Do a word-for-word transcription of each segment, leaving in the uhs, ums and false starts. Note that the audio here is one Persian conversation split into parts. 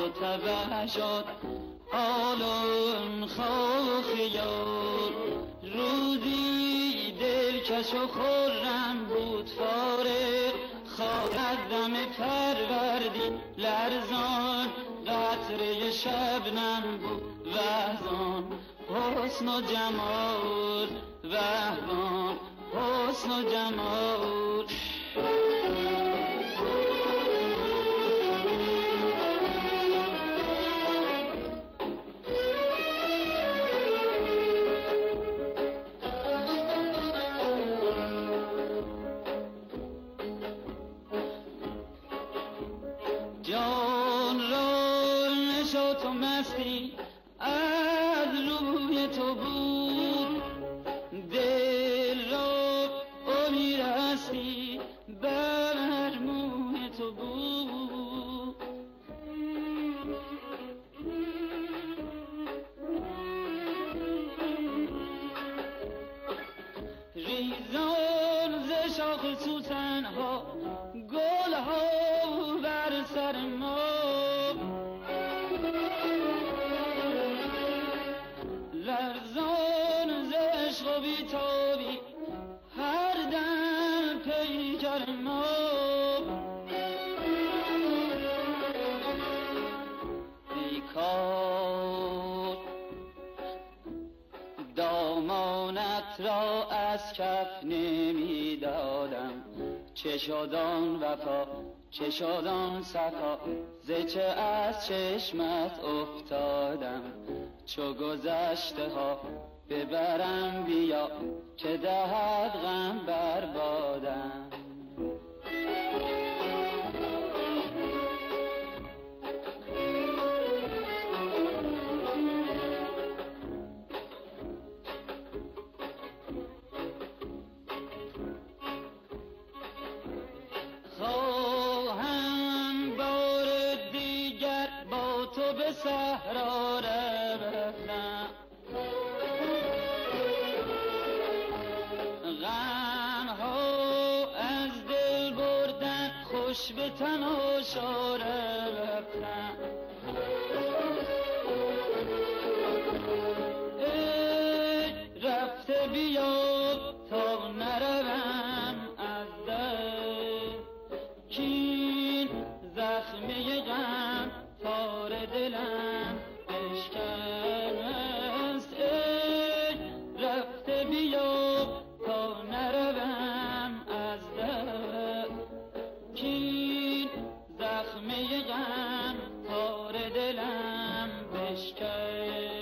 و تبه شد حالون خواه خیال. روزی دلکش و خرم بود فارغ، خواهد دم فروردین لرزان، قطره شبنم بود وحزان. حسن و جمال وحزان، حسن و جمال. جان را نشاط و مستی از روی تو بود، دل را امید هستی بر موی تو بود. ریزان ز شاخ سوسن ها گل ها بر سر ما، لرزان ز عشق و بی‌تابی هر دم پیکر ما. ای کار دامانت را از کف نمی دادم، چه شد آن وفا چه شد آن صفا، ز چه از چشمت افتادم. چو گذشته ها ببرم بیا که دهد غم بر بادم. خواهم بار دیگر با تو به صحرا رفتم، غمها از دل بردن خوش به تماشا رفتم. ای رفته بیا تا نروم از دل، کین زخمه غم تار دلم بشکست. ای رفته بیا تا نروم از دل، کین زخمه غم تار دلم بشکست.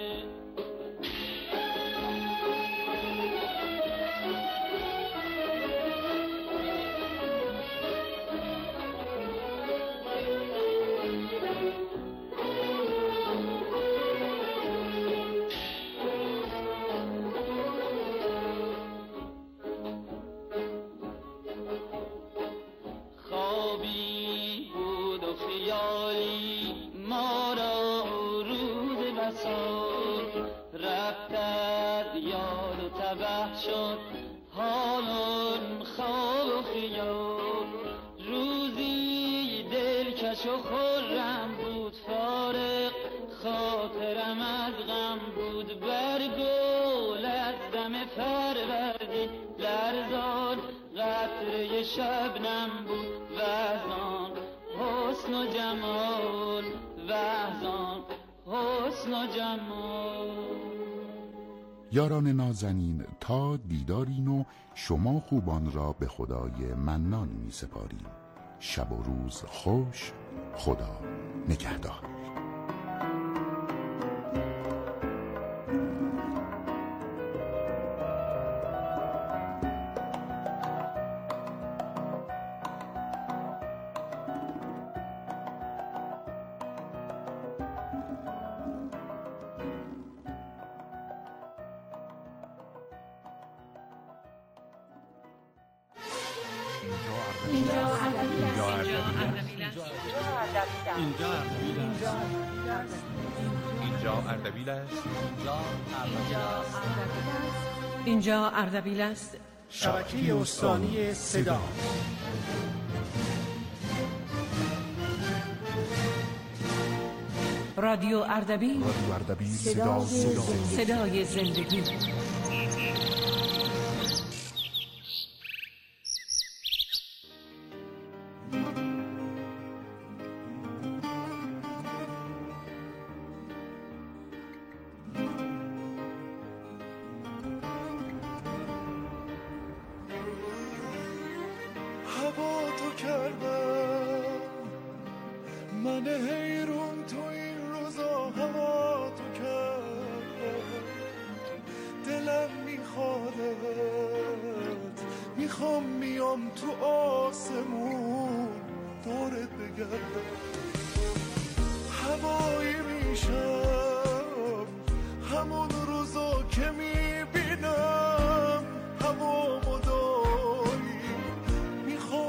خوابی بود و خیالی ما را روز بساط، رفتت یاد و تبه شد حالون خواب و خیال. روزی دلکش و خرم بود فارغ، خاطرم از غم بود برگل. از دم فروردین لرزان، قطره شبنم بود وحزان. حسن و جمال وحزان، حسن و جمال. یاران نازنین، تا دیداری نو شما خوبان را به خدای منان می سپاریم. شب و روز خوش، خدا نگهدار. اینجا اردبیل است. اینجا اردبیل است. شبکه استانی صدا. رادیو اردبیل، رادیو اردبیل، صدا صدای, صدای زندگی. هوا تو کردم من حیرون تو این روزا، هوا تو کردم دلم میخوادت، میخوام میام تو آسمون دورت بگردم، هوایی میشم همون روزا که میبینم هوا مداری، میخوام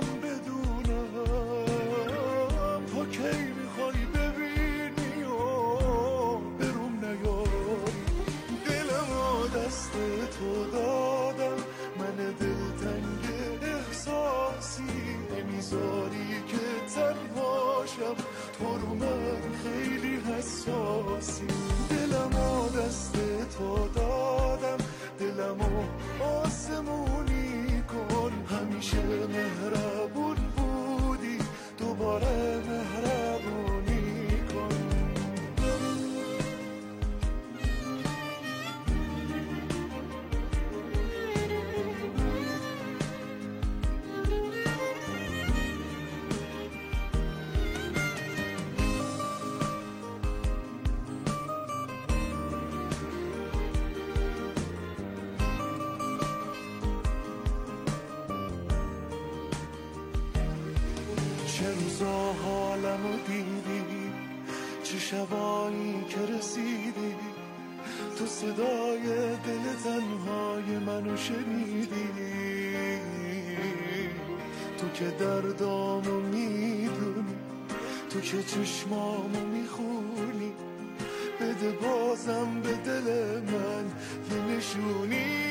بدونم تو کی میخوای ببینی و بروم نیاری، دلم دست تو دادم من دلتنگ احساسی، نمیذاری که تنهاشم تو رو من خیلی حساسی، دلم دست تو دادم دلمو آسمونی کن، همیشه مهربون بودی دوباره مهربونی کن. چه روزا حالمو دیدی، چه شبایی که رسیدی، تو صدای دل تنهای منو شنیدی، تو که دردامو میدونی، تو که چشمامو میخونی، بده بازم به دل من یه نشونی،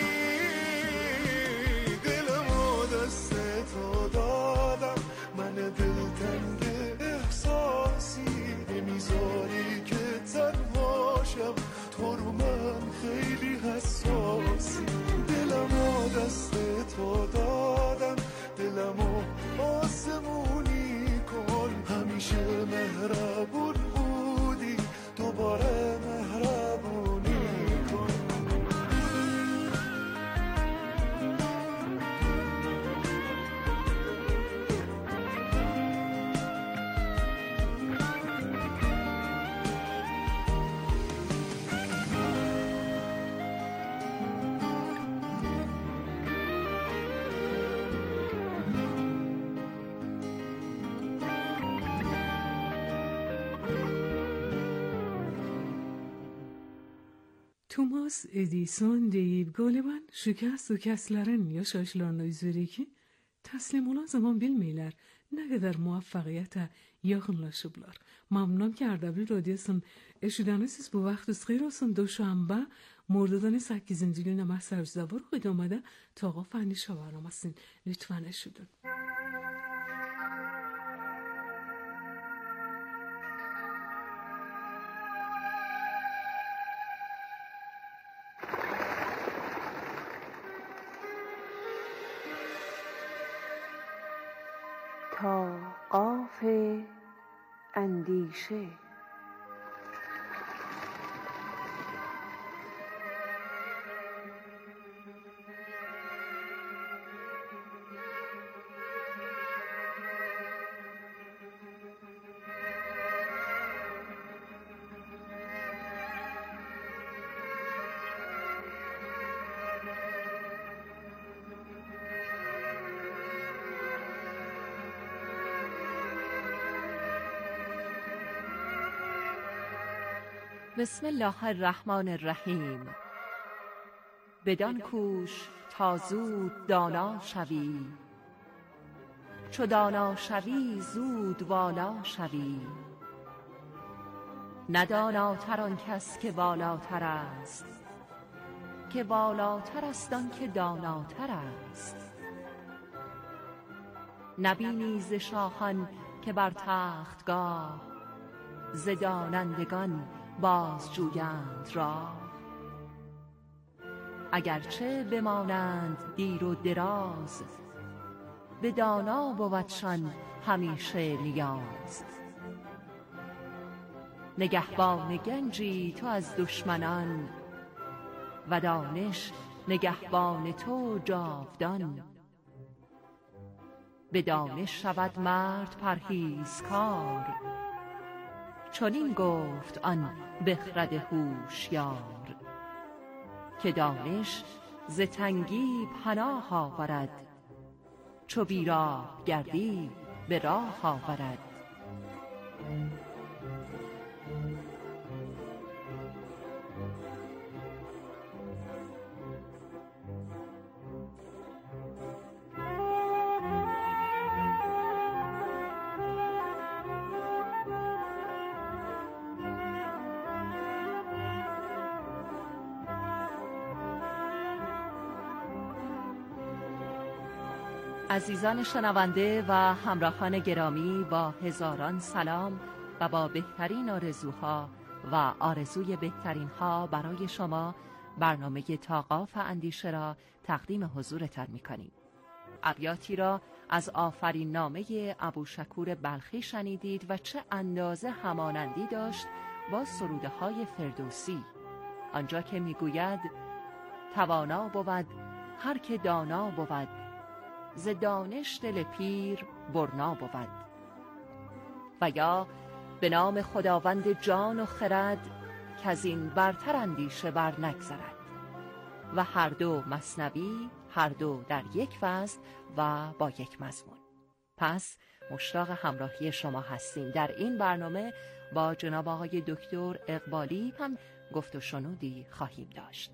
دلمو دست تو دادم من دلتنگ احساسی، نمیذاری که تنهاشم تو رو من خیلی حساسی، دلمو دست تو دادم دلمو آسمونی کن، همیشه مهربون بودی دوباره مهربونی کن. Thomas Edison deyip galiba şikast ve keslerin yaşayışlarını üzeri ki teslim olan zaman bilmeyler ne kadar muvaffaqiyete yakınlaşıblar. Mamnunum ki Ardabil Radyosu'nun eşideni siz bu vaxt xeyir olsun. دوشنبه مردادان سکیزینci günü محسر زبار خود آمده تا آقا فنی شاورامسین لطفاً اشیدون. تا قاف اندیشه بسم الله الرحمن الرحیم. بدان کوش تا زود دانا شوی، چو دانا شوی زود والا شوی، نداناتر آن کس که والاتر است، که والاتر است آن که داناتر است. نبینی ز شاهان که بر تختگاه ز دانندگان باز جویند راه. اگرچه بمانند دیر و دراز، به دانا بودشان همیشه نیاز. نگهبان گنجی تو از دشمنان، و دانش نگهبان تو جاودان. به دانش شود مرد پرهیزکار، چنین گفت آن بخرد هوشیار. که دانش ز تنگی پناه آورد، چو بیراه گردی به راه آورد. عزیزان شنونده و همراهان گرامی، با هزاران سلام و با بهترین آرزوها و آرزوی بهترین ها برای شما، برنامه تاقاف اندیشه را تقدیم حضورتان می‌کنیم. ابیاتی را از آفرین نامه ابوشکور بلخی شنیدید و چه اندازه همانندی داشت با سروده های فردوسی، آنجا که میگوید توانا بود هر که دانا بود، ز دانش دل پیر برنا بود. و یا به نام خداوند جان و خرد، که از این برتر اندیشه بر نگذرد. و هر دو مثنوی، هر دو در یک وزن و با یک مضمون. پس مشتاق همراهی شما هستیم. در این برنامه با جناب آقای دکتر اقبالی هم گفت و شنودی خواهیم داشت.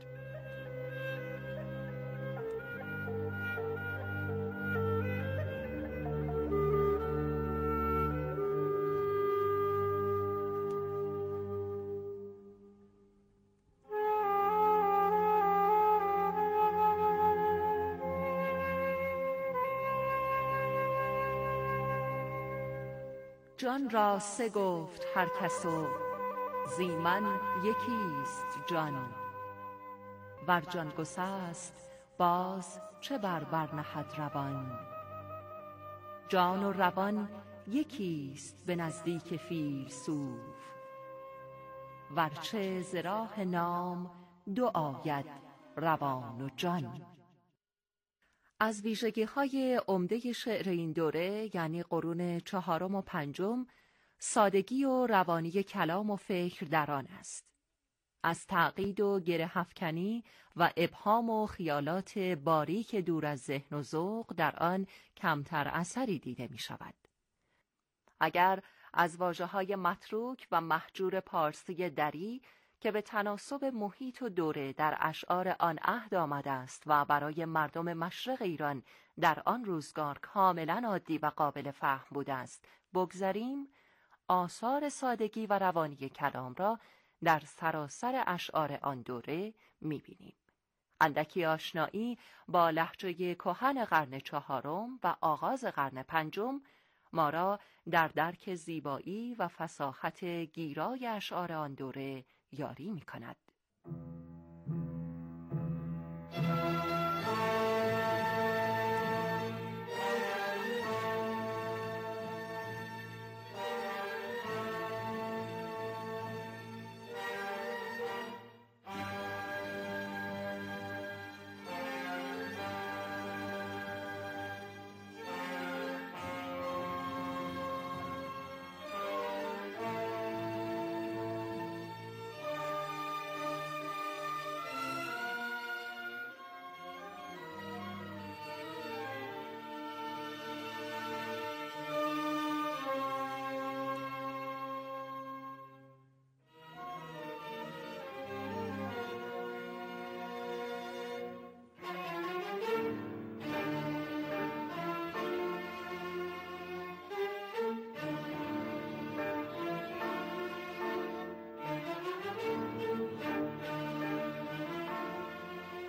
جان را سه گفت هر کس و زی من یکیست جان. ور جان گسست باز چه بر بر نهد روان. جان و روان یکیست به نزدیک فیلسوف. ورچه ز راه نام دو آید روان و جان. از ویژگی‌های عمده شعر این دوره، یعنی قرون چهارم و پنجم، سادگی و روانی کلام و فکر در آن است. از تعقید و گره افکنی و ابهام و خیالات باریک دور از ذهن و ذوق در آن کمتر اثری دیده می شود. اگر از واژه‌های متروک و مهجور پارسی دری که به تناسب محیط و دوره در اشعار آن عهد آمده است و برای مردم مشرق ایران در آن روزگار کاملا عادی و قابل فهم بوده است بگذاریم، آثار سادگی و روانی کلام را در سراسر اشعار آن دوره می‌بینیم. اندکی آشنایی با لهجه کهن قرن چهارم و آغاز قرن پنجم ما را در درک زیبایی و فصاحت گیرای اشعار آن دوره یاری می کند.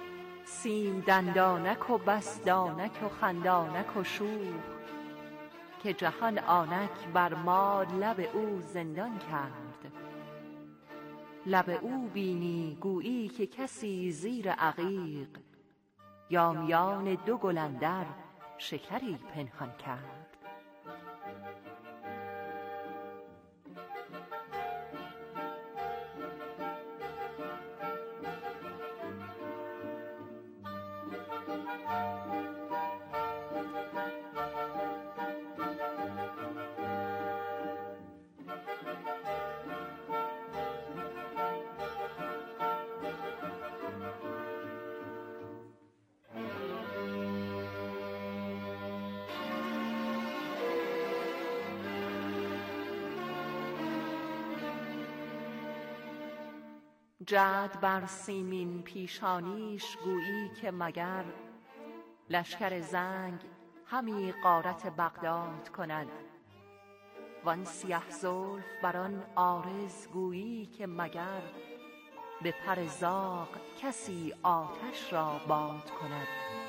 سیم دندانک و بس دانک و خندانک و شوخ، که جهان آنک بر ما لب او زندان کرد. لب او بینی گویی که کسی زیر عقیق، یا میان دو گل اندر شکری پنهان کرد. جعد بر سیمین پیشانیش گویی که مگر، لشکر زنگ همی غارت بغداد کند. وان سیه زلف بر آن عارض گویی که مگر، به پر زاغ کسی آتش را باد کند.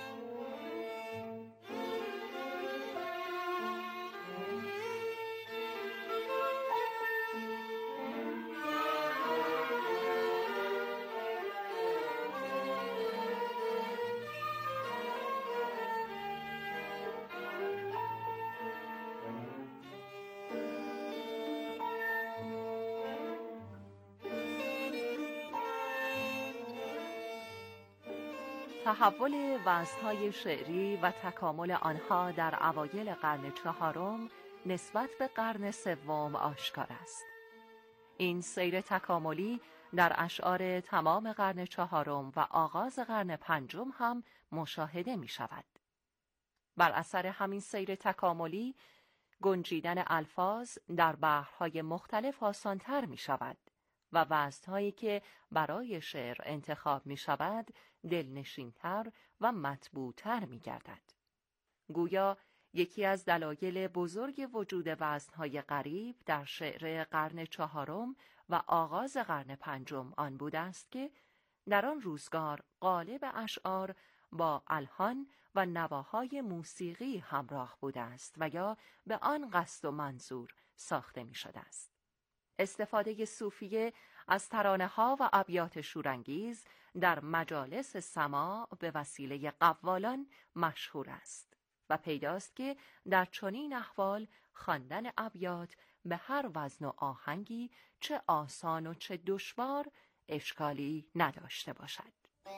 تحول وزن‌های شعری و تکامل آنها در اوایل قرن چهارم نسبت به قرن سوم آشکار است. این سیر تکاملی در اشعار تمام قرن چهارم و آغاز قرن پنجم هم مشاهده می شود. بر اثر همین سیر تکاملی، گنجیدن الفاظ در بحرهای مختلف آسان‌تر می شود و وزن‌هایی که برای شعر انتخاب می شود دلنشین‌تر و مطبوع‌تر می گردد. گویا یکی از دلایل بزرگ وجود وزن‌های غریب در شعر قرن چهارم و آغاز قرن پنجم آن بوده است که در آن روزگار غالب اشعار با الحان و نواهای موسیقی همراه بوده است و یا به آن قصد و منظور ساخته می شده است. استفاده صوفیه از ترانه‌ها و ابیات شورانگیز در مجالس سماع به وسیله قوالان مشهور است و پیداست که در چنین احوال خواندن ابیات به هر وزن و آهنگی چه آسان و چه دشوار اشکالی نداشته باشد.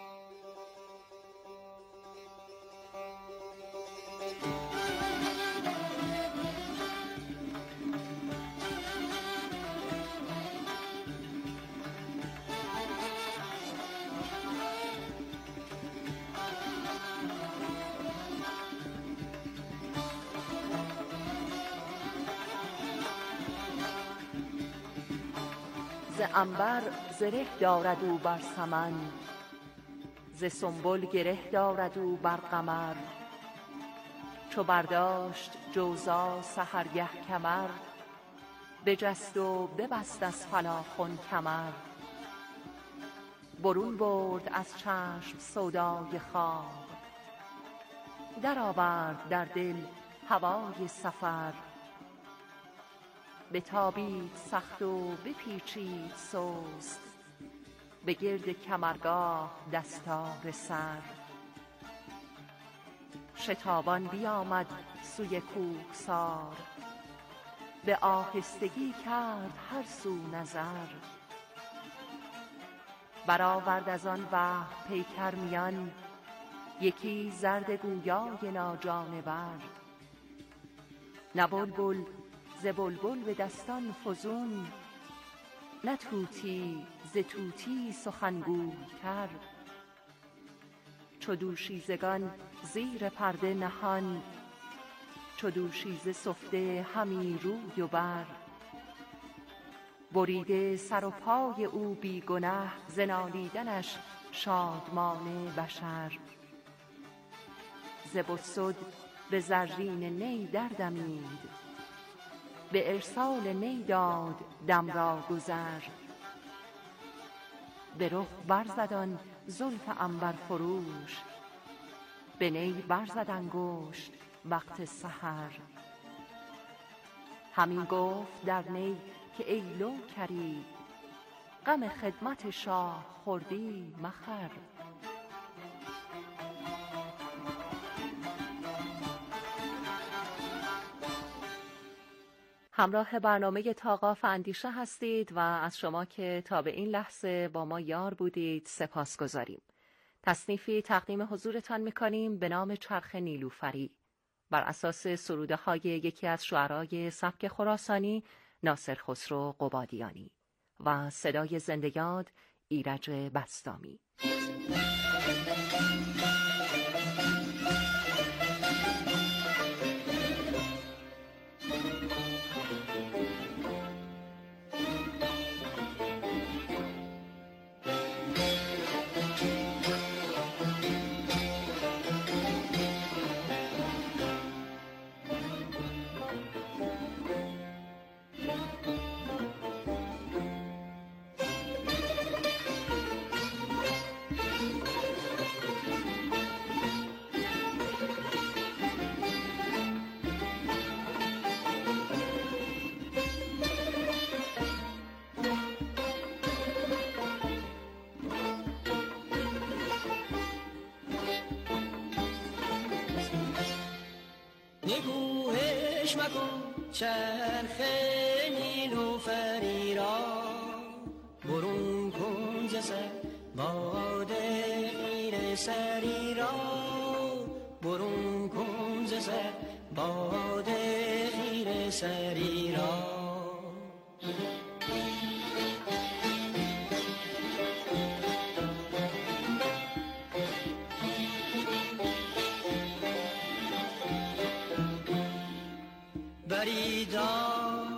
ز عنبر زره دارد او بر سمن، ز سنبل گره دارد او بر قمر. چو برداشت جوزا سحرگه کمر، بجست و ببست از فلاخن کمر. برون برد از چشم سودای خواب، در آورد در دل هوای سفر. بتابید سخت و بپیچید سست، به گرد کمرگاه دستار سر. شتابان بیامد سوی کوهسار، به آهستگی کرد هر سو نظر. برآورد از آن وحی پیکر میان، یکی زرد گویای ناجانور. نه بلبل ز بلبل به دستان فزون، نه طوطی ز طوطی سخنگوی‌تر. چو دوشیزگان زیر پرده نهان، چو دوشیزه سفته همی روی و بر. بریده سر و پای او بی گنه، ز نالیدنش شادمان بشر. ز بسد به زرین نی دردمید، به ارسال نی داد دم را گذر. به رخ برزد آن زلف عنبر فروش، به نی برزد انگشت وقت سحر. همین گفت در نی که ای لو کری، غم خدمت شاه خوردی مخر. همراه برنامه تاقاف اندیشه هستید و از شما که تا به این لحظه با ما یار بودید سپاس گذاریم. تصنیفی تقدیم حضورتان می‌کنیم به نام چرخ نیلوفری بر اساس سروده های یکی از شعرای سبک خراسانی ناصر خسرو قبادیانی و صدای زنده یاد ایرج بسطامی. نگوهش مکن چرخ نیلوفری را، برون کن ز سر باد غیر سری را، برون کن ز سر باد غیر سری را. بریدا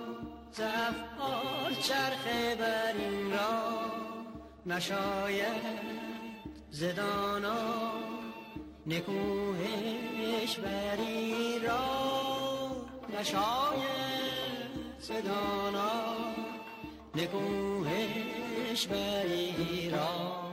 زفار چرخ برین را، نشاید زدانا نکوهش بری را، نشاید زدانا نکوهش بری را.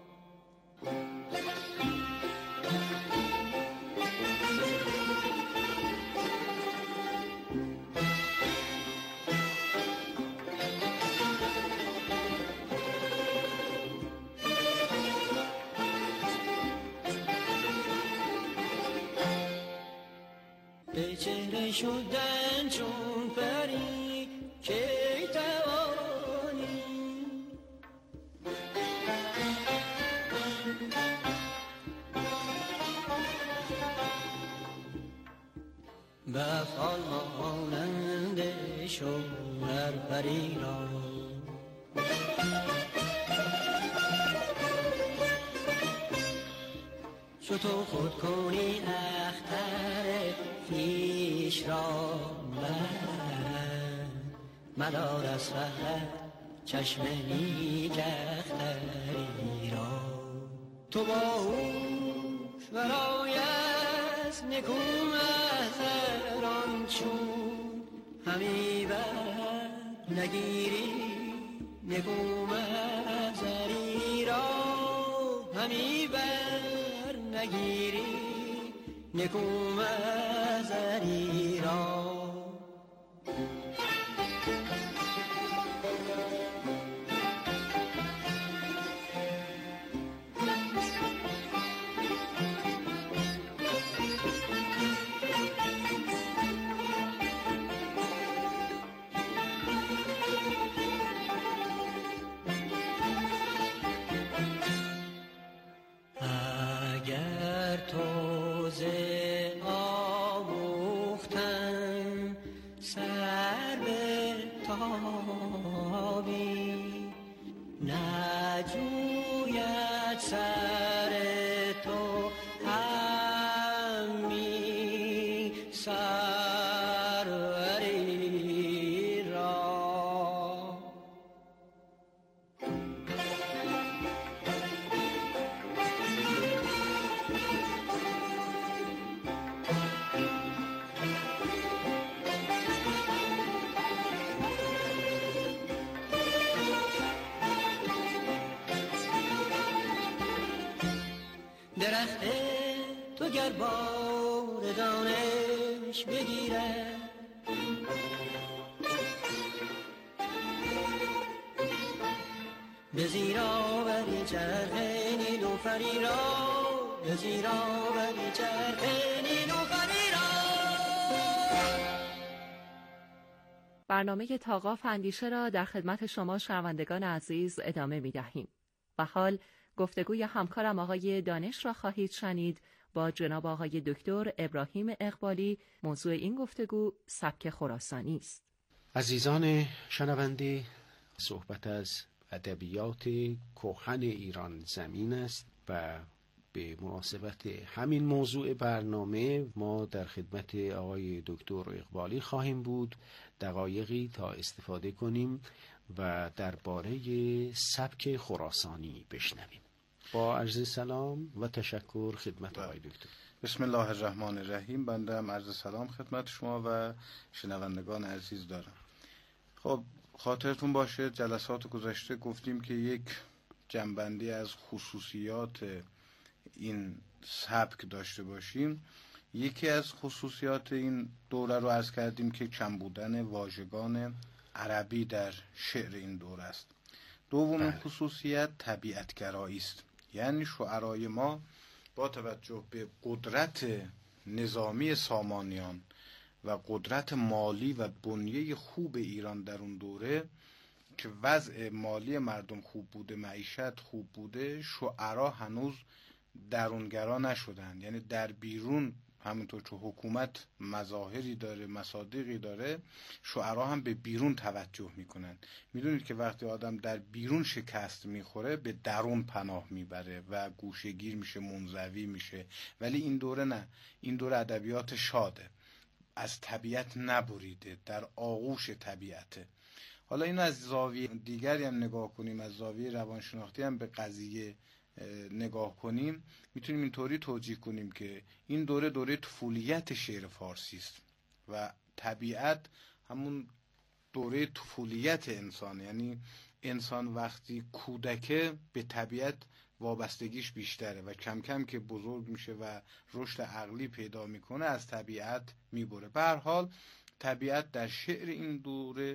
به چهره شدن چون پری که توانی، به افعال مانند شوهر پری را. چو تو خود کنی اختر پیش را، من مدار از فهد چشم نیکختری را. تو با هوش برای از نکو محضران چون همی بر نگیری نکو محضری را، همی بر نگیری نکو محضری را. اگر تو ز آموختن سر به تابی، نجوید سر تو همی سروری را. درخت تو گر بار دانش بگیرد، به زیرا بری چرخ نیلوفری را، به زیرا بری چرخ نیلوفری را. برنامه تاقاف اندیشه را در خدمت شما شنوندگان عزیز ادامه می دهیم و حال گفتگوی همکارم آقای دانش را خواهید شنید با جناب آقای دکتر ابراهیم اقبالی. موضوع این گفتگو سبک خراسانی است. عزیزان شنونده، صحبت از ادبیات کهن ایران زمین است و به مناسبت همین موضوع برنامه ما در خدمت آقای دکتر اقبالی خواهیم بود دقایقی تا استفاده کنیم و درباره سبک خراسانی بشنویم. با عرض سلام و تشکر خدمت آقای دکتر. بسم الله الرحمن الرحیم. بنده هم عرض سلام خدمت شما و شنوندگان عزیز دارم. خب خاطرتون باشه جلسات گذشته گفتیم که یک جنبندی از خصوصیات این سبک داشته باشیم. یکی از خصوصیات این دوره رو عرض کردیم که کم بودن واژگان عربی در شعر این دوره است. دومین خصوصیت طبیعتگرایی است، یعنی شعرای ما با توجه به قدرت نظامی سامانیان و قدرت مالی و بنیه خوب ایران در اون دوره که وضع مالی مردم خوب بوده، معیشت خوب بوده، شعرا هنوز درونگرا نشدن. یعنی در بیرون همونطور که حکومت مظاهری داره، مصادیقی داره، شعرا هم به بیرون توجه میکنن. میدونید که وقتی آدم در بیرون شکست میخوره به درون پناه میبره و گوشه‌گیر میشه، منزوی میشه. ولی این دوره نه، این دوره ادبیات شاده، از طبیعت نبریده، در آغوش طبیعته. حالا اینو از زاویه دیگری هم نگاه کنیم، از زاویه روانشناختی هم به قضیه نگاه کنیم، میتونیم اینطوری توجیه کنیم که این دوره دوره طفولیت شعر فارسی است و طبیعت همون دوره طفولیت انسان. یعنی انسان وقتی کودکه به طبیعت وابستگیش بیشتره و کم کم که بزرگ میشه و رشد عقلی پیدا میکنه از طبیعت میبره. به هر حال طبیعت در شعر این دوره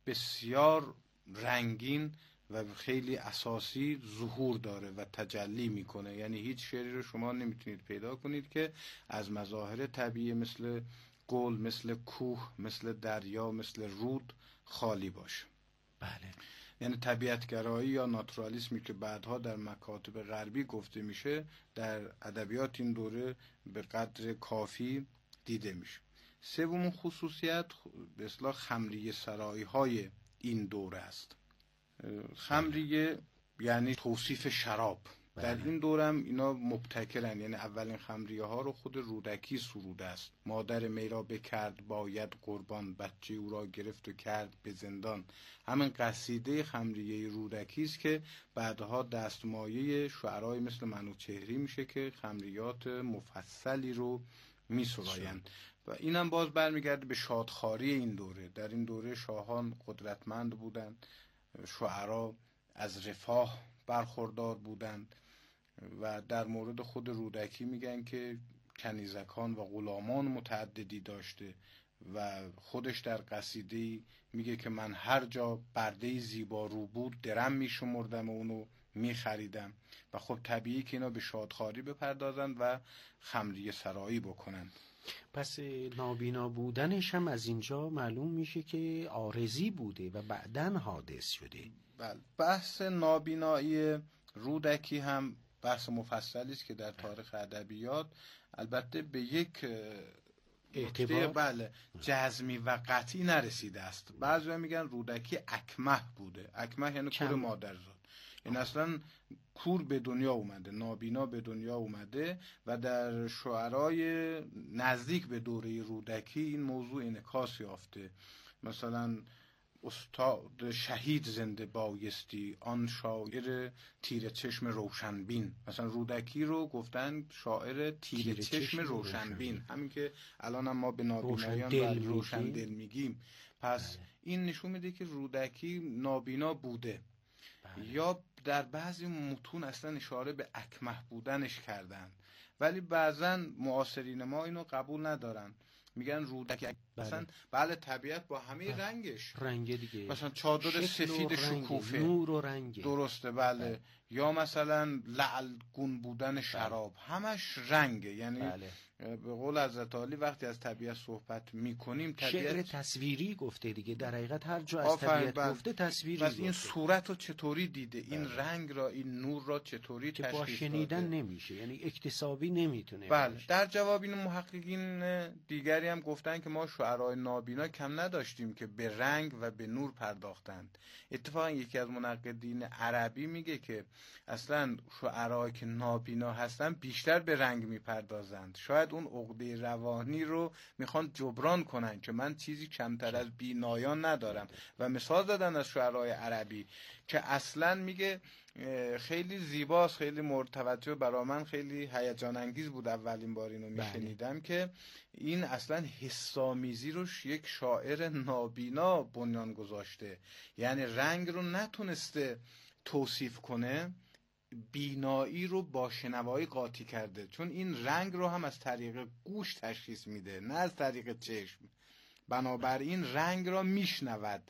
بسیار رنگین و خیلی اساسی ظهور داره و تجلی میکنه. یعنی هیچ شعری رو شما نمیتونید پیدا کنید که از مظاهر طبیعی مثل گل، مثل کوه، مثل دریا، مثل رود خالی باشه. بله. یعنی طبیعتگرایی یا ناتورالیسمی که بعدها در مکاتب غربی گفته میشه در ادبیات این دوره به قدر کافی دیده میشه. سومین خصوصیت به اصطلاح خمریه سرایی های این دوره است. خمریه یعنی توصیف شراب. در این دورم اینا مبتکرن، یعنی اولین خمریه ها رو خود رودکی سروده است. مادر می را بکرد باید قربان، بچه او را گرفت و کرد به زندان. همین قصیده خمریه رودکی است که بعدها دستمایه شعرای مثل منوچهری میشه که خمریات مفصلی رو میسرایند. و اینم باز برمیگرده به شادخواری این دوره. در این دوره شاهان قدرتمند بودند، شعرا از رفاه برخوردار بودند و در مورد خود رودکی میگن که کنیزکان و غلامان متعددی داشته و خودش در قصیده میگه که من هر جا برده زیبا رو بود درم میشمردم و اونو میخریدم. و خب طبیعی که اینا به شادخواری بپردازند و خمریه سرایی بکنند. پس نابینا بودنش هم از اینجا معلوم میشه که عارضی بوده و بعدن حادث شده. بله. بحث نابینایی رودکی هم بحث مفصلی است که در تاریخ ادبیات البته به یک اعتبار بله جزمی و قطعی نرسیده است. بعضیا میگن رودکی اکمه بوده. اکمه یعنی کور مادرزاد. این اصلا کور به دنیا اومده، نابینا به دنیا اومده و در شعرای نزدیک به دوره رودکی این موضوع انعکاس یافته. مثلا استاد شهید زنده بایستی، آن شاعر تیره چشم روشنبین. مثلا رودکی رو گفتن شاعر تیره, تیره چشم, چشم روشنبین، همین که الان هم ما به نابینایان روشن دل, روشن دل میگیم. پس بله. این نشون میده که رودکی نابینا بوده. بله. یا در بعضی متون اصلا اشاره به اکمه بودنش کردن، ولی بعضا معاصرین ما اینو قبول ندارن میگن رودکی. بله. مثلا بله طبیعت با همه بله. رنگش رنگ دیگه، مثلا چادر سفید شکوفه، نور و رنگ، درسته بله. بله یا مثلا لعل گون بودن شراب، بله. همش رنگه. یعنی بله. به قول حضرت علی وقتی از طبیعت صحبت میکنیم طبیعت شعر تصویری گفته دیگه، در حقیقت هر جا از طبیعت بله. گفته تصویری گفته. این صورت رو چطوری دیده، این بله. رنگ را، این نور را چطوری تشخیص داده، با شنیدن نمیشه، یعنی اکتسابی نمیتونه بله باشه. در جواب این محققین دیگری هم گفتن که ما شعرای نابینا کم نداشتیم که به رنگ و به نور پرداختند. اتفاقا یکی از منقدین عربی میگه که اصلا شعرایی که نابینا هستن بیشتر به رنگ میپردازند، شاید اون عقده روانی رو میخوان جبران کنن که من چیزی کمتر از بینایان ندارم. و مثال دادن از شعرهای عربی که اصلا میگه خیلی زیباست، خیلی مورد توجه، برای من خیلی هیجان انگیز بود اولین بار اینو میشنیدم که این اصلا حسامیزی روش یک شاعر نابینا بنیان گذاشته، یعنی رنگ رو نتونسته توصیف کنه، بینایی رو با شنوایی قاطی کرده، چون این رنگ رو هم از طریق گوش تشخیص میده نه از طریق چشم، بنابراین رنگ را میشنود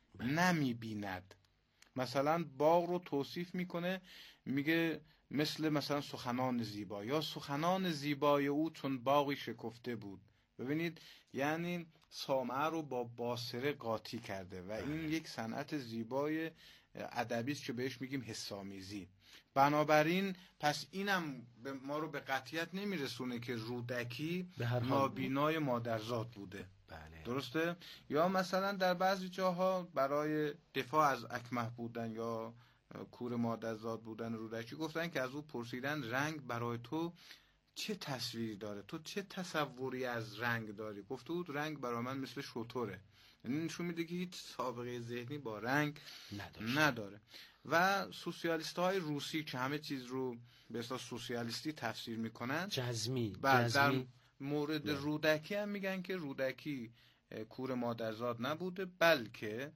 نمیبیند. مثلا باغ رو توصیف میکنه، میگه مثل مثلا سخنان زیبا، یا سخنان زیبای او چون باغی شکفته بود. ببینید یعنی سامعه رو با باصره قاطی کرده و این یک صنعت زیبای ادبی است که بهش میگیم حسامیزی. بنابراین پس اینم ما رو به قطعیت نمیرسونه که رودکی نابینای مادرزاد بوده. بله. درسته؟ یا مثلا در بعضی جاها برای دفاع از اکمه بودن یا کور مادرزاد بودن رودکی گفتن که از او پرسیدن رنگ برای تو چه تصویری داره، تو چه تصوری از رنگ داری؟ گفته بود رنگ برای من مثل شتره. یعنی نشون میده که هیچ سابقه ذهنی با رنگ نداره, نداره. و سوسیالیست های روسی که همه چیز رو به اصطلاح سوسیالیستی تفسیر میکنن، جزمی, جزمی. در مورد نه. رودکی هم میگن که رودکی کور مادرزاد نبوده، بلکه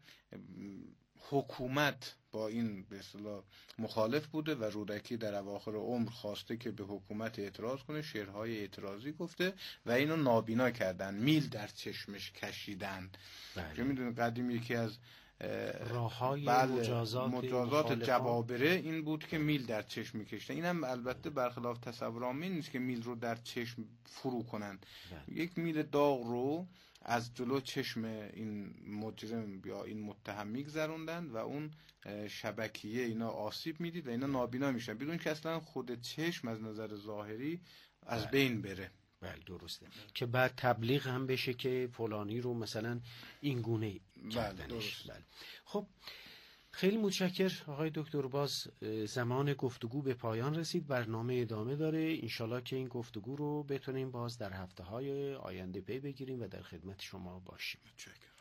حکومت با این به اصطلاح مخالف بوده و رودکی در اواخر عمر خواسته که به حکومت اعتراض کنه، شعرهای اعتراضی گفته و اینو نابینا کردن، میل در چشمش کشیدن. بله. که میدونید قدیم یکی از راههای بله مجازات, مجازات جوابره این بود که میل در چشم میکشتن. اینم البته برخلاف تصور عامی نیست که میل رو در چشم فرو کنن. بله. یک میل داغ رو از جلو چشم این مجرم یا این متهم میگذروندن و اون شبکیه اینا آسیب میدید و اینا نابینا میشن بدون که اصلا خود چشم از نظر ظاهری از بله. بین بره. بله درسته. بله. که بعد تبلیغ هم بشه که فلانی رو مثلا این گونه کردنش. بله. خب خیلی متشکر آقای دکتر، باز زمان گفتگو به پایان رسید، برنامه ادامه داره، انشالله که این گفتگو رو بتونیم باز در هفته های آینده پی بگیریم و در خدمت شما باشیم. متشکرم.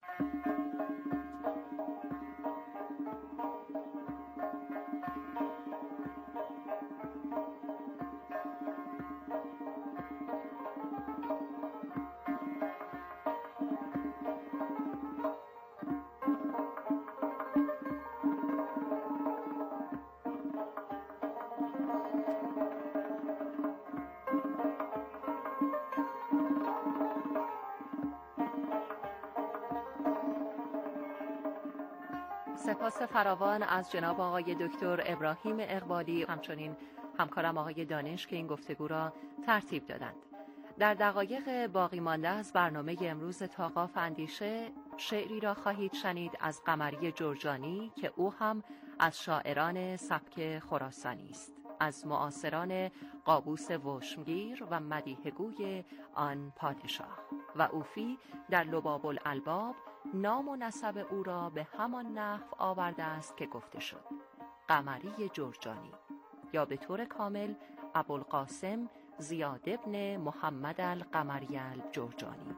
سپاس فراوان از جناب آقای دکتر ابراهیم اقبالی، همچنین همکارم آقای دانش که این گفتگو را ترتیب دادند. در دقایق باقی مانده از برنامه امروز طاقاف اندیشه شعری را خواهید شنید از قمری جرجانی که او هم از شاعران سبک خراسانی است، از معاصران قابوس وشمگیر و مدیحه‌گوی آن پادشاه. و اوفی در لباب الالباب نام و نسب او را به همان نحو آورده است که گفته شد، قمری جرجانی، یا به طور کامل ابوالقاسم زیاد ابن محمد القمری الجرجانی.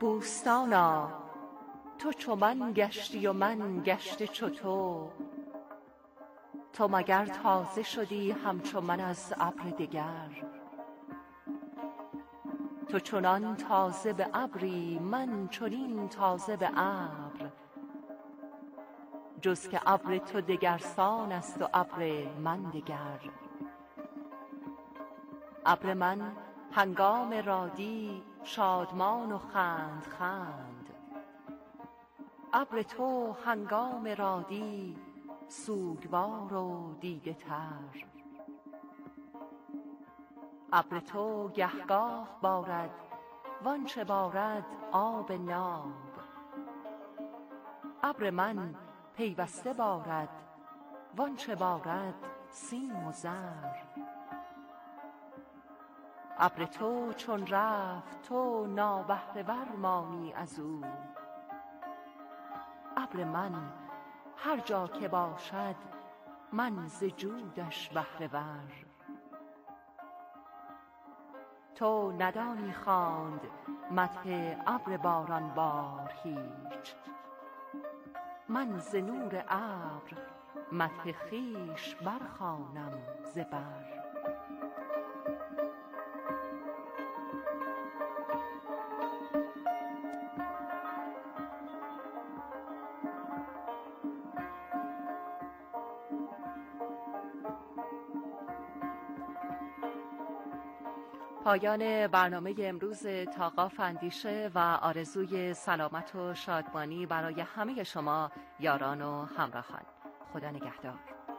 بوستانا تو چو من گشتی و من گشته چو تو، تو مگر تازه شدی همچو من از ابر دگر؟ تو چنان تازه به ابری، من چنین تازه به ابر. جز که ابر تو دگرسان است و ابر من دگر. ابر من هنگام رادی شادمان و خند خند. ابر تو هنگام رادی سوگوار و دیده تر. ابر تو گهگاه بارد وانچه بارد آب ناب. ابر من پیوسته بارد وانچه بارد سیم و زر. ابر تو چون رفت تو نابهره ور مانی از او. ابر من هر جا که باشد من ز جودش بهره ور. تو ندانی خواند مدح ابر باران بار هیچ. من ز نور ابر مدح خویش برخوانم ز بر. پایان برنامه امروز طاقاف اندیشه و آرزوی سلامت و شادمانی برای همه شما یاران و همراهان. خدا نگهدار.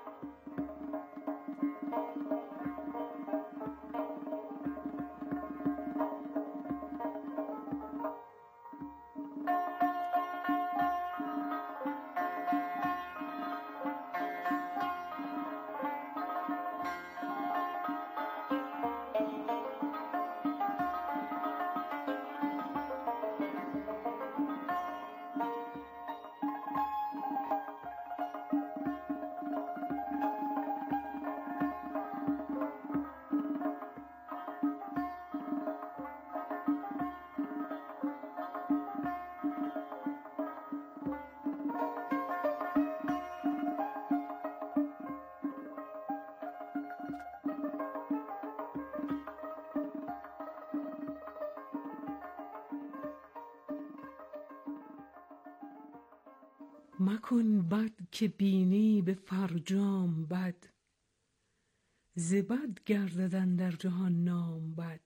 مکن بد که بینی به فرجام بد. ز بد گردد اندر جهان نام بد.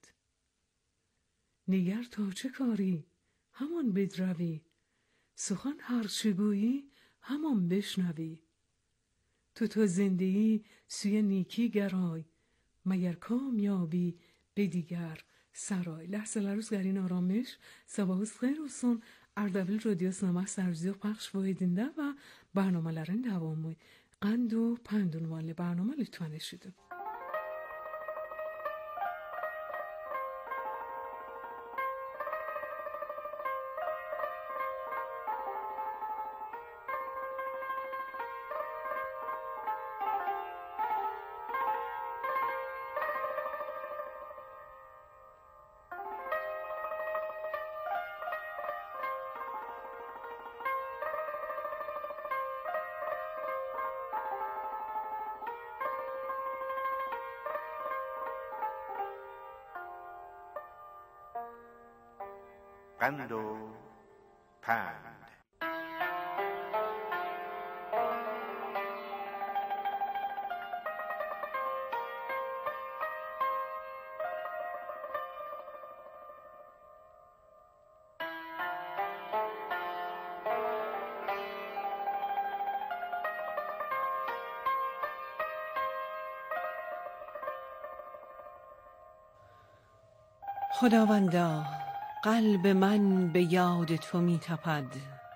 نگر تا چه کاری همان بدروی. سخن هر چه گویی همان بشنوی. تو تا زندگی سوی نیکی گرای. مگر کامیابی به دیگر سرای. لحظه لروز گرین آرامش sabahınız xeyir olsun. Ardabil Radyosu'na serziyor paylaş edinde ve barnamelerin devamı. Qand و پند عنوان برنامه lütfen eşidin. قند و پند. خداوندا قلب من به یاد تو می تپد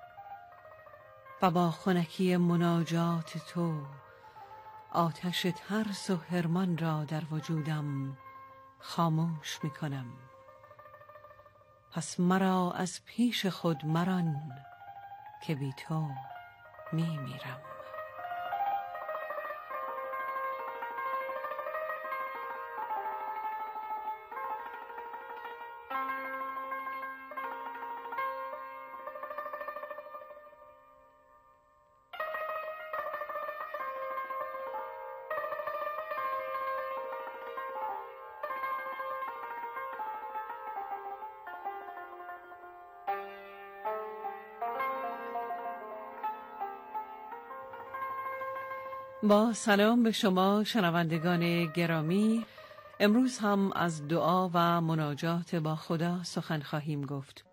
و با خنکی مناجات تو آتش ترس و حرمان را در وجودم خاموش می کنم. پس مرا از پیش خود مران که بی تو می میرم. با سلام به شما شنوندگان گرامی، امروز هم از دعا و مناجات با خدا سخن خواهیم گفت.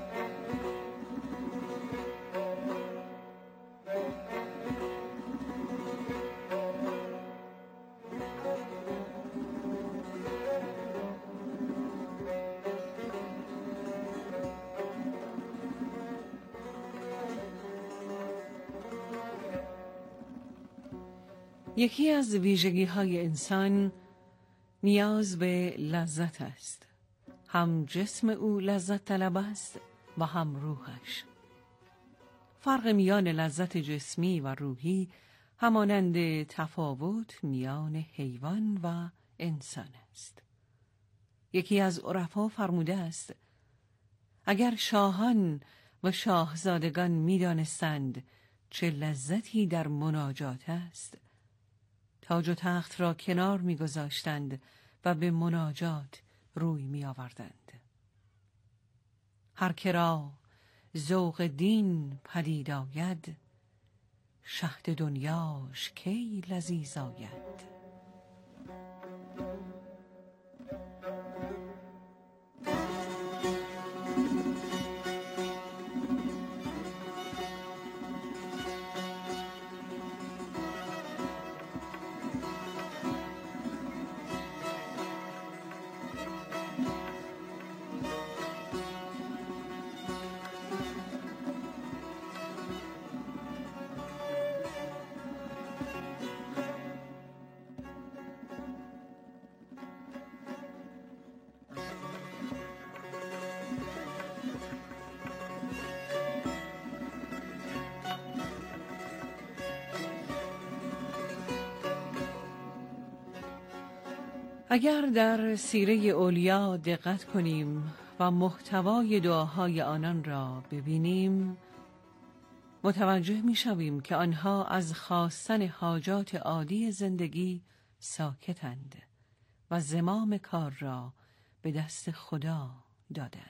یکی از ویژگی‌های انسان نیاز به لذت است. هم جسم او لذت طلب است و هم روحش. فرق میان لذت جسمی و روحی همانند تفاوت میان حیوان و انسان است. یکی از عرفا فرموده است: اگر شاهان و شاهزادگان می‌دانستند چه لذتی در مناجات است، تاج و تخت را کنار می‌گذاشتند و به مناجات روی می‌آوردند. هر که را ذوق دین پدید آید، شهد دنیاش کی لذیذ آید. اگر در سیره اولیا دقت کنیم و محتوای دعاهای آنان را ببینیم، متوجه می‌شویم که آنها از خواستن حاجات عادی زندگی ساکتند و زمام کار را به دست خدا دادند.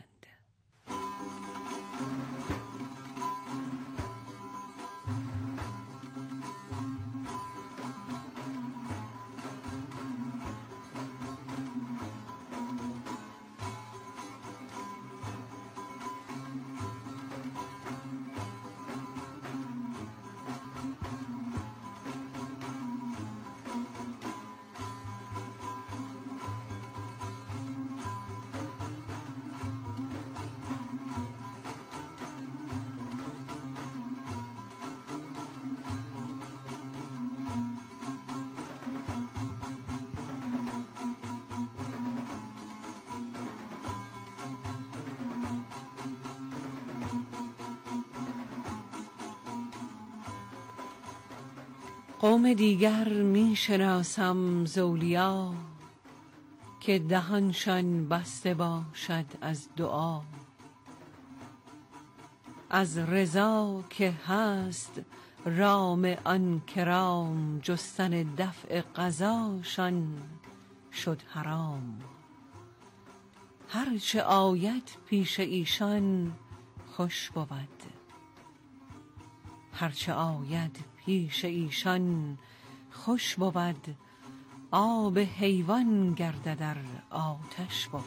قوم دیگر می شناسم زولیا، که دهانشان بسته باشد از دعا. از رضا که هست رام آن کرام، جستن دفع قضاشان شد حرام. هرچه آید پیش ایشان خوش بود، هرچه آید پیش ایشان خوش بود. آب حیوان گرده در آتش بود.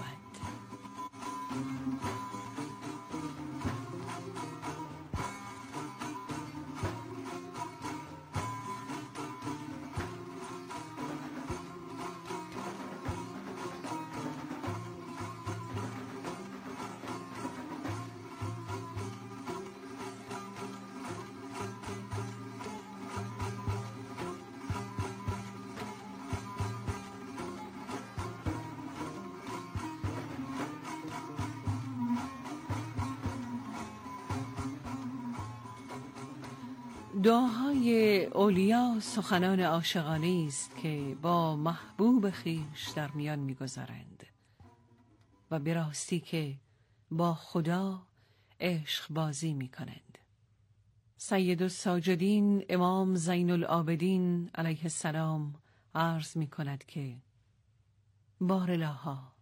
دعاهای اولیا سخنان عاشقانه است که با محبوب خویش در میان می‌گذارند و به راستی که با خدا عشق بازی می‌کنند. سید الساجدین امام زین العابدین علیه السلام عرض می‌کند که بارالها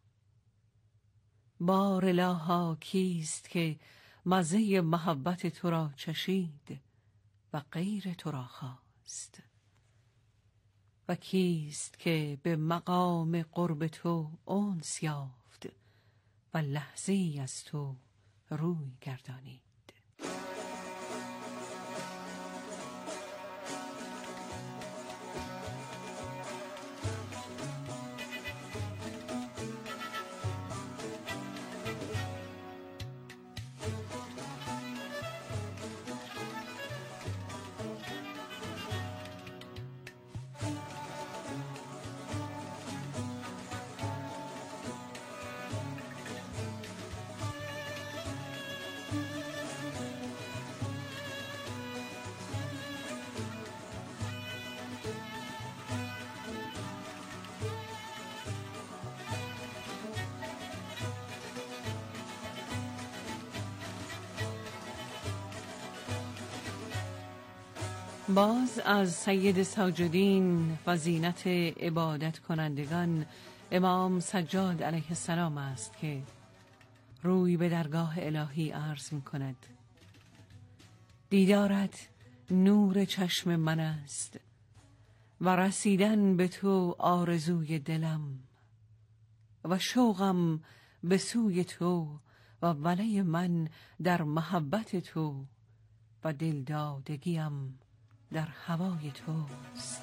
بارالها کیست که مزه محبت تو را چشید و غیر تو را خواست. و کیست که به مقام قرب تو انس یافت و لحظه‌ای از تو روی گردانید. باز از سید ساجدین و زینت عبادت کنندگان امام سجاد علیه السلام است که روی به درگاه الهی عرض می کند: دیدارت نور چشم من است و رسیدن به تو آرزوی دلم و شوقم به سوی تو و ولی من در محبت تو و دلدادگیم در هوای توست.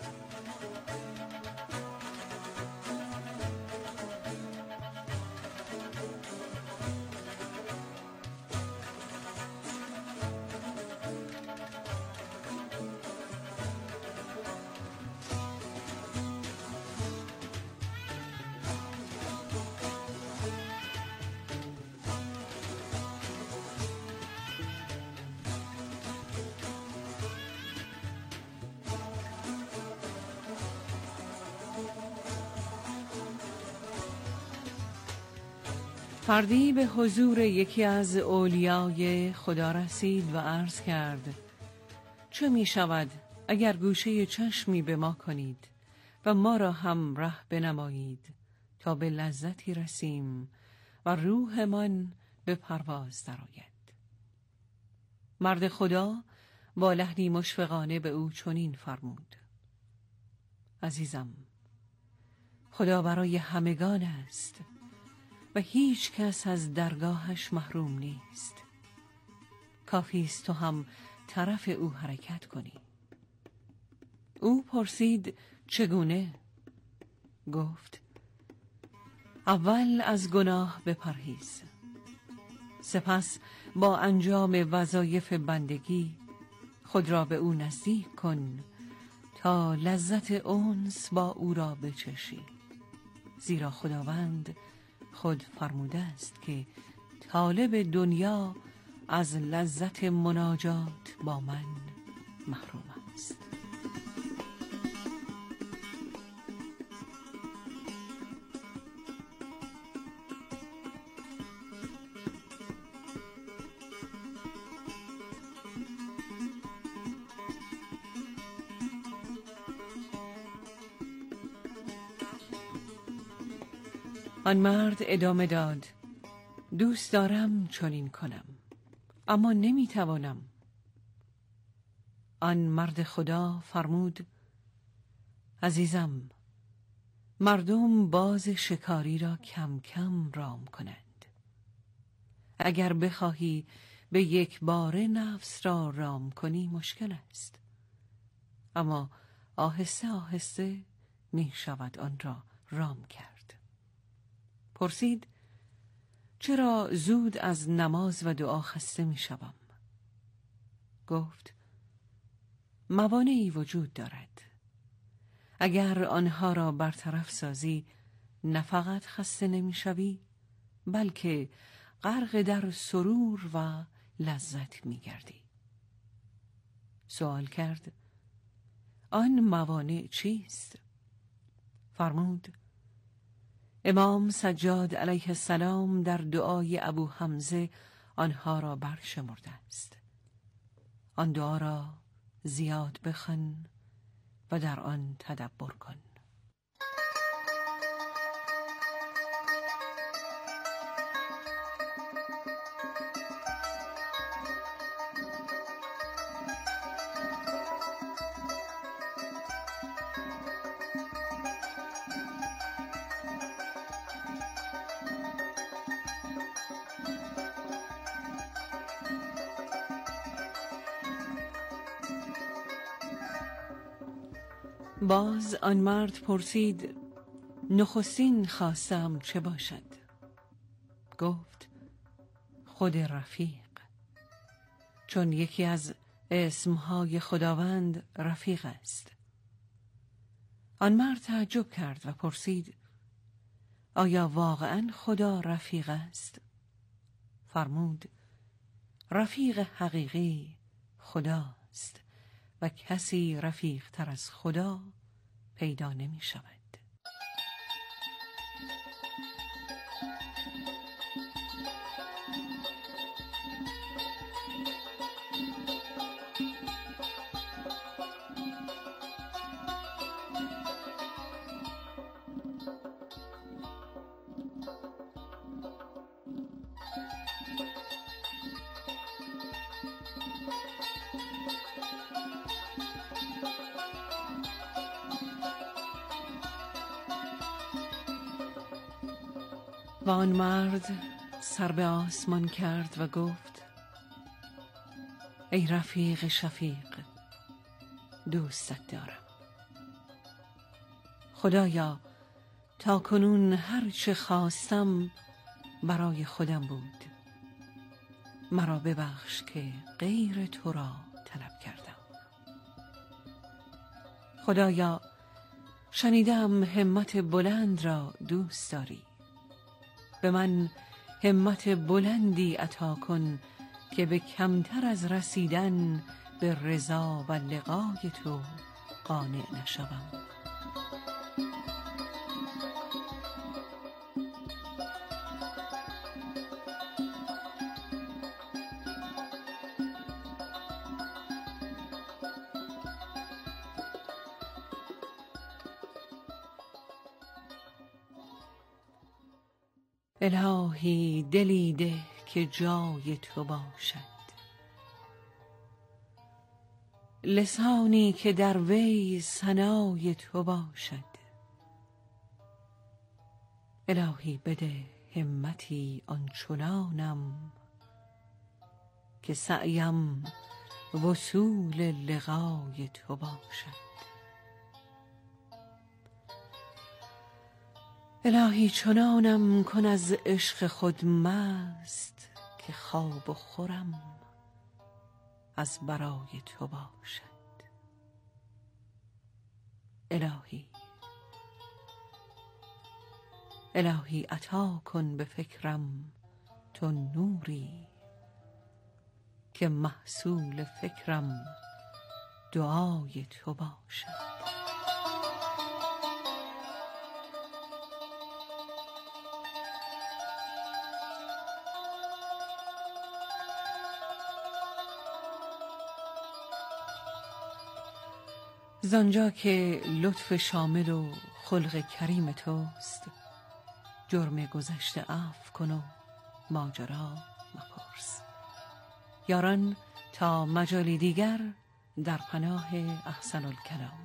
فردی به حضور یکی از اولیای خدا رسید و عرض کرد: چه می شود اگر گوشه چشمی به ما کنید و ما را هم ره بنمایید تا به لذتی رسیم و روحمان به پرواز درآید؟ مرد خدا با لحنی مشفقانه به او چنین فرمود: عزیزم، خدا برای همگان است و هیچ کس از درگاهش محروم نیست. کافی است تو هم طرف او حرکت کنی. او پرسید: چگونه؟ گفت: اول از گناه بپرهیز، سپس با انجام وظایف بندگی خود را به او نزدیک کن تا لذت انس با او را بچشی، زیرا خداوند خود فرموده است که طالب دنیا از لذت مناجات با من محروم است. آن مرد ادامه داد: دوست دارم چنین کنم اما نمیتوانم. آن مرد خدا فرمود: عزیزم، مردم باز شکاری را کم کم رام کنند. اگر بخواهی به یک باره نفس را رام کنی مشکل است، اما آهسته آهسته می شود آن را رام کرد. پرسید: چرا زود از نماز و دعا خسته می شوم؟ گفت: موانعی وجود دارد. اگر آنها را برطرف سازی نه فقط خسته نمی شوی بلکه غرق در سرور و لذت می گردی. سوال کرد: آن موانع چیست؟ فرمود: امام سجاد علیه السلام در دعای ابو حمزه آنها را برشمرده است. آن دعا را زیاد بخوان و در آن تدبر کن. باز آن مرد پرسید نخستین خواستم چه باشد؟ گفت خود رفیق، چون یکی از اسمهای خداوند رفیق است. آن مرد تعجب کرد و پرسید آیا واقعا خدا رفیق است؟ فرمود رفیق حقیقی خداست و کسی رفیق تر از خدا پیدا نمی شود. و آن مرد سر به آسمان کرد و گفت ای رفیق شفیق، دوستت دارم. خدایا تا کنون هر چه خواستم برای خودم بود، مرا ببخش که غیر تو را طلب کردم. خدایا شنیدم همت بلند را دوست داری، به من همت بلندی عطا کن که به کمتر از رسیدن به رضا و لقای تو قانع نشوم. الهی دلی ده که جای تو باشد، لسانی که در وی ثنای تو باشد. الهی بده همتی آنچنانم که سعیم وصول لقای تو باشد. الهی چنانم کن از عشق خود مست که خواب و خورم از برای تو باشد. الهی الهی عطا کن به فکرم تو نوری که محصول فکرم دعای تو باشد. زانجا که لطف شامل و خلق کریم توست، جرم گذشته عفو کن و ماجرا مپرس. یاران تا مجالی دیگر در پناه احسن الکلام.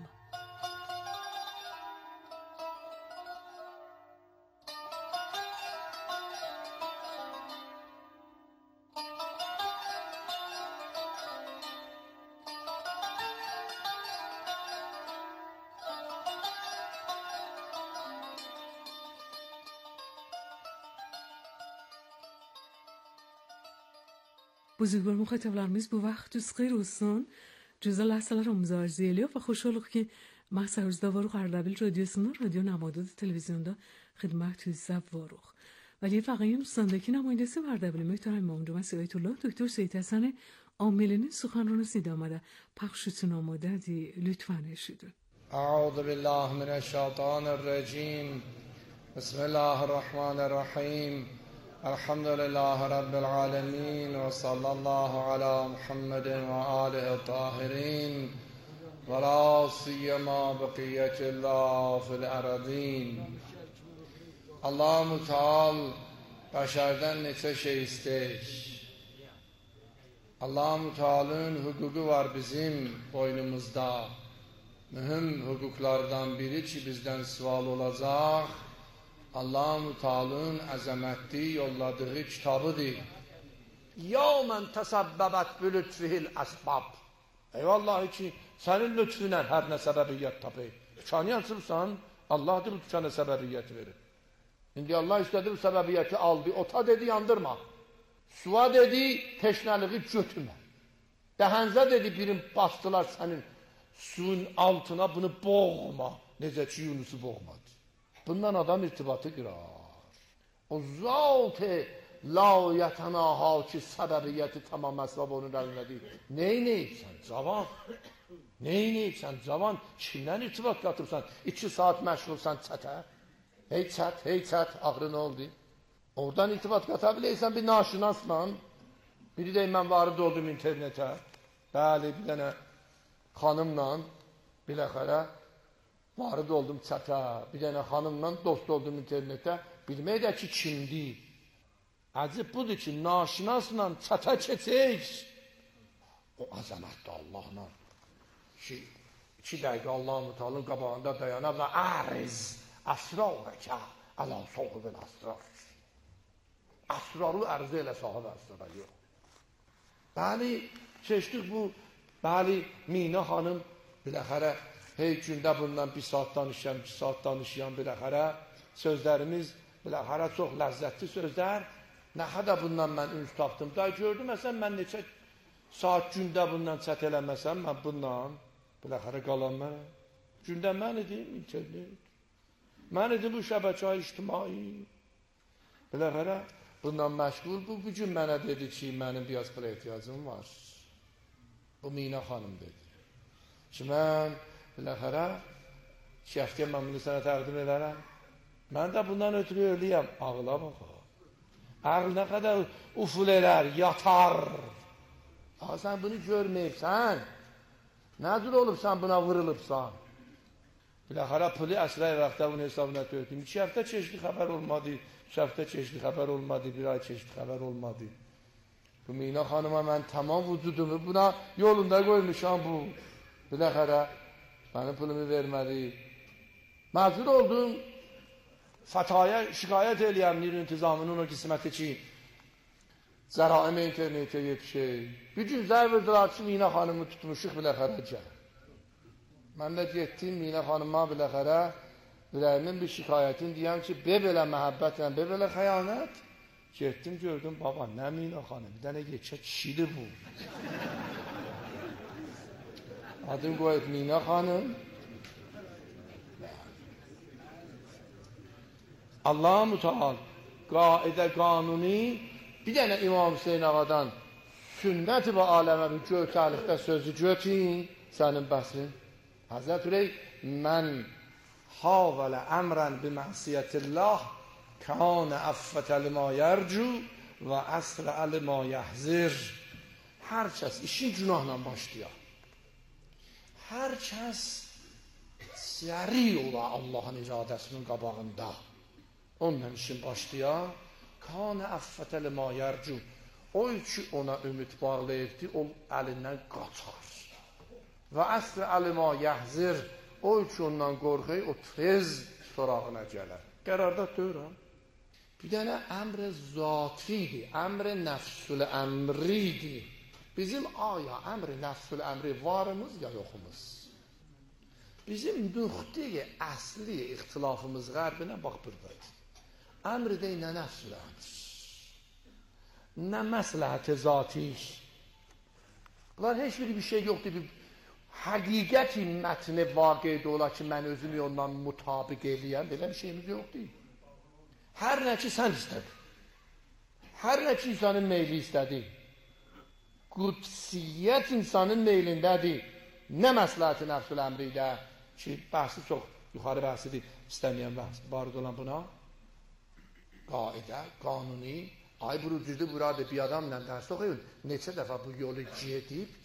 بزرگوار مخاطبlarimiz bu vaqt xeyr olsun. Gözəl əsərlərimizi arzu ediyor və xoşoluq ki, Masaruzda varıq Ardabil radyosunun radyo namadodu televizyonda xidmətünüzdə varıq. ولی واقعا دوستاندکی نمایندگی اردبیل محترم امام جمعه سیایت الله دکتر سید حسن عاملین سخنرانی سید آمده پخشتون آماده دی لطفاً اشیدون. اعوذ بالله من الشیطان الرجیم. بسم الله الرحمن الرحیم. الحمد لله رب العالمين وصلى الله على محمد وآله الطاهرين ولا سيما بقية الله في الأرضين. Allah Teala başardan neçə şey istəyir. Allah Teala'nın hukuku var bizim boynumuzda. Mühim hukuklardan biri ki bizden sual olacak. Allah-u Teala'nın əzəmətli yolladığı kitabıdır. Ya mən təsəbbəbət bülütfihil əsbab. Eyvallah ki, sənin lütfünə hər nə səbəbiyyət tapır. Dükanı açırsan, Allah da bu dükana səbəbiyyəti verir. İndi Allah istədi bu səbəbiyyəti aldı, ota dedi yandırma. Suva dedi teşnəliği götürmə. Dəhənzə dedi birin bastılar sənin suyun altına, bunu boğma. Necə ki Yunusu boğmadı. Bundan adam irtibatı qırar. O zat-ı layətənaha ki səbəbiyyəti tamam əsbab onun əlindədir. Neynəyibsən cavan? Neynəyibsən cavan? Kimdən irtibat qatırsan? İki saat məşğulsan çətə. Hey çət, hey çət, ağrı nə oldu? Oradan irtibat qata biləysən bir naşinasla. Biri deyim mən varı doldum internetə. Bəli, bir dənə xanımla biləxərə varı doldum çətə. Bir dənə xanımla dost oldum internetə. Bilmək də ki kimdir? Acib budur ki naşinasla çətə keçək. O əzəmətdir Allahla. Ki, iki dəqiqə Allah-u Teala'nın qabağında dayanab da əriz əsrarəkə ələ sahibin əsrar. Əsrarı ərzə elə sahib əsrar yox. Bəli, keçdik bu, bəli, Mina xanım biləxərə, hey gündə bundan bir saat danışan, bir saat danışan biləxərə, sözlərimiz biləxərə çox ləzzətli sözlər. Nə qədər bundan mən üns tapdım da gördüm, məsələn, mən neçə saat gündə bundan çət eləməsəm, mən bundan biləxərə qalan mənə. Gündə mən edim, internet. Mən edim bu şəbəkə ictimai. Biləxərə, bundan məşğul, bu bugün mənə dedi ki, mənim biraz pula ehtiyacım var. Bu Mina xanım dedi. Ki, mən biləxərə, iki həftəyə mən bunu sənə təqdim edərəm. Mən də bundan ötürü ölüyəm. Ağla baxa. Ağıl nə qədər uful elər, yatar. Ha, sən bunu görməyibsən. Nədir olubsan, buna vırılıbsan? Biləxərə, puli əsrə vaxtda bunun hesabına töydüm. İki həftə keçdi, xəbər olmadı. Üç həftə keçdi, xəbər olmadı. Bir ay keçdi, xəbər olmadı. Bu Mina xanıma mən tamam vücudumu buna yolunda qoymuşam bu. Biləxərə, mənim pulumu vermədi. Məcbur oldum. Fataya şikayət eləyəm Nir intizamının o qisməti ki, zəraimə internetə yetişək. Bir gün zəy verdiler ki, Mina xanımı tutmuşuq biləxərəcə. Mən də getdim Mina xanıma biləxərə, ürəyimin bir şikayətini deyəm ki, be belə məhəbbətlə, be belə xəyanət. Getdim, gördüm, baba, nə Mina xanım, bir dənə geçə kişidir bu. Adım qoyub Mina xanım. Allah-u Müteal qaidə qanuni bir dənə İmam Hüseyin ağadan sünnət-i və aləmə bir götəlikdə sözü götün sənin bəsin. Həzrət Ürey mən havələ əmrən bi məsiyyətillah kânə əffətə limə yərcu və əsrə limə yəhzir. Hər kəs işin günahla başlayar. Hər kəs səri ola Allahın iradəsinin qabağında. Onunla işin başlayar. Kânə əffətə limə yərcu. O ki ona ümid bağlayırdı, o əlindən qaçar. Və əsrə limə yəhzir. O ki ondan qorxuyor, o tez sorağına gələr. Qərarda deyirəm. Bir dənə əmr-i zatidir, əmr-i nəfsül əmridir. Bizim aya əmr-i nəfsül əmri varımız ya yoxumuz? Bizim nöqtəyə əsli ixtilafımız qərbinə bax buradadır. Əmr deyil, nə nəfsül əmr, nə məsləhət-i zati. Bunlar heç bir bir şey yoxdur, bir həqiqəti mətni vaqedə ola ki, mən özümü ondan mutabiq eləyəm, belə bir şeyimiz yoxdur. Hər nə ki, sən istədin. Hər nə ki, insanın meyli istədi. Qudsiyyət insanın meylindədir. Nə məsləhət-i nəfsül əmridə ki, bəhsi çox yuxarı bəhsidir, istəməyən bəhs, barıd olan buna. Qaidə, qanuni, ay buru düzdür, burada bir adamla dərs oxuyun, neçə dəfə bu yolu gedib,